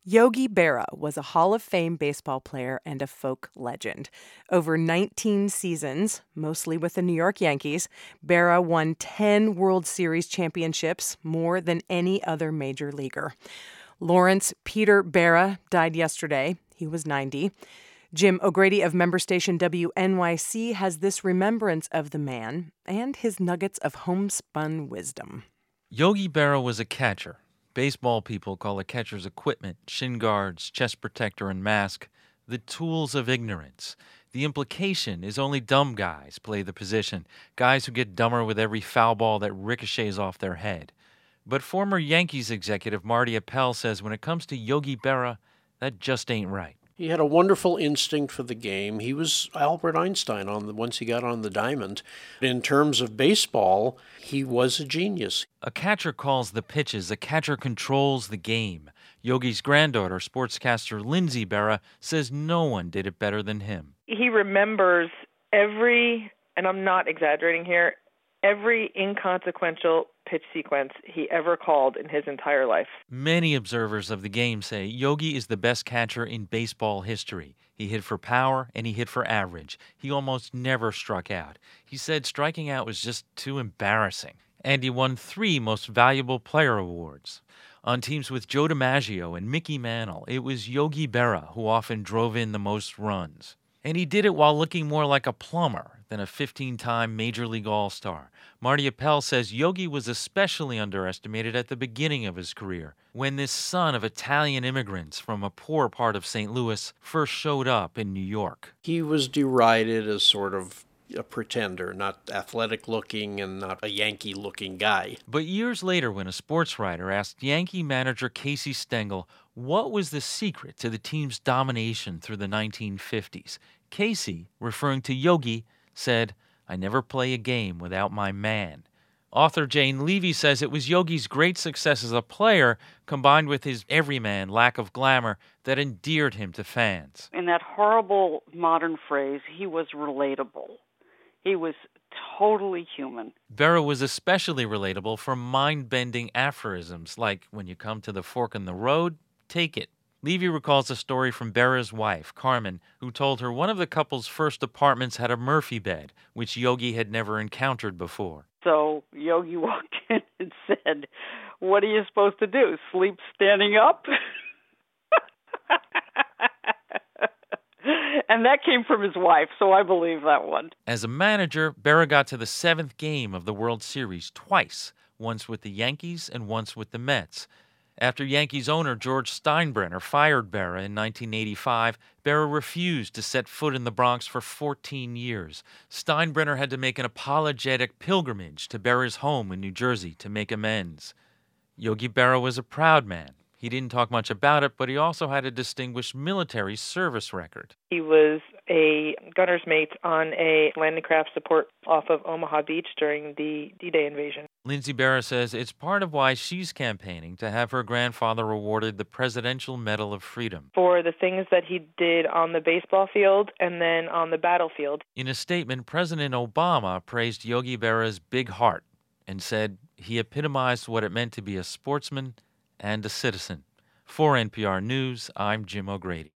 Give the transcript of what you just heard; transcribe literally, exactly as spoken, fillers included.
Yogi Berra was a Hall of Fame baseball player and a folk legend. Over nineteen seasons, mostly with the New York Yankees, Berra won ten World Series championships, more than any other major leaguer. Lawrence Peter Berra died yesterday. He was ninety. Jim O'Grady of member station W N Y C has this remembrance of the man and his nuggets of homespun wisdom. Yogi Berra was a catcher. Baseball people call a catcher's equipment, shin guards, chest protector, and mask, the tools of ignorance. The implication is only dumb guys play the position, guys who get dumber with every foul ball that ricochets off their head. But former Yankees executive Marty Appel says when it comes to Yogi Berra, that just ain't right. He had a wonderful instinct for the game. He was Albert Einstein on the, once he got on the diamond. In terms of baseball, he was a genius. A catcher calls the pitches. A catcher controls the game. Yogi's granddaughter, sportscaster Lindsay Berra, says no one did it better than him. He remembers every, and I'm not exaggerating here, every inconsequential pitch sequence he ever called in his entire life. Many observers of the game say Yogi is the best catcher in baseball history. He hit for power and he hit for average. He almost never struck out. He said striking out was just too embarrassing. And he won three Most Valuable Player awards. On teams with Joe DiMaggio and Mickey Mantle, it was Yogi Berra who often drove in the most runs. And he did it while looking more like a plumber than a fifteen-time Major League All-Star. Marty Appel says Yogi was especially underestimated at the beginning of his career, when this son of Italian immigrants from a poor part of Saint Louis first showed up in New York. He was derided as sort of a pretender, not athletic-looking and not a Yankee-looking guy. But years later, when a sports writer asked Yankee manager Casey Stengel what was the secret to the team's domination through the nineteen fifties, Casey, referring to Yogi, said, "I never play a game without my man." Author Jane Levy says it was Yogi's great success as a player combined with his everyman lack of glamour that endeared him to fans. In that horrible modern phrase, he was relatable. He was totally human. Berra was especially relatable for mind-bending aphorisms like, when you come to the fork in the road, take it. Levy recalls a story from Berra's wife, Carmen, who told her one of the couple's first apartments had a Murphy bed, which Yogi had never encountered before. So Yogi walked in and said, "What are you supposed to do, sleep standing up?" And that came from his wife, so I believe that one. As a manager, Berra got to the seventh game of the World Series twice, once with the Yankees and once with the Mets. After Yankees owner George Steinbrenner fired Berra in nineteen eighty-five, Berra refused to set foot in the Bronx for fourteen years. Steinbrenner had to make an apologetic pilgrimage to Berra's home in New Jersey to make amends. Yogi Berra was a proud man. He didn't talk much about it, but he also had a distinguished military service record. He was a gunner's mate on a landing craft support off of Omaha Beach during the D-Day invasion. Lindsay Berra says it's part of why she's campaigning to have her grandfather awarded the Presidential Medal of Freedom for the things that he did on the baseball field and then on the battlefield. In a statement, President Obama praised Yogi Berra's big heart and said he epitomized what it meant to be a sportsman and a citizen. For N P R News, I'm Jim O'Grady.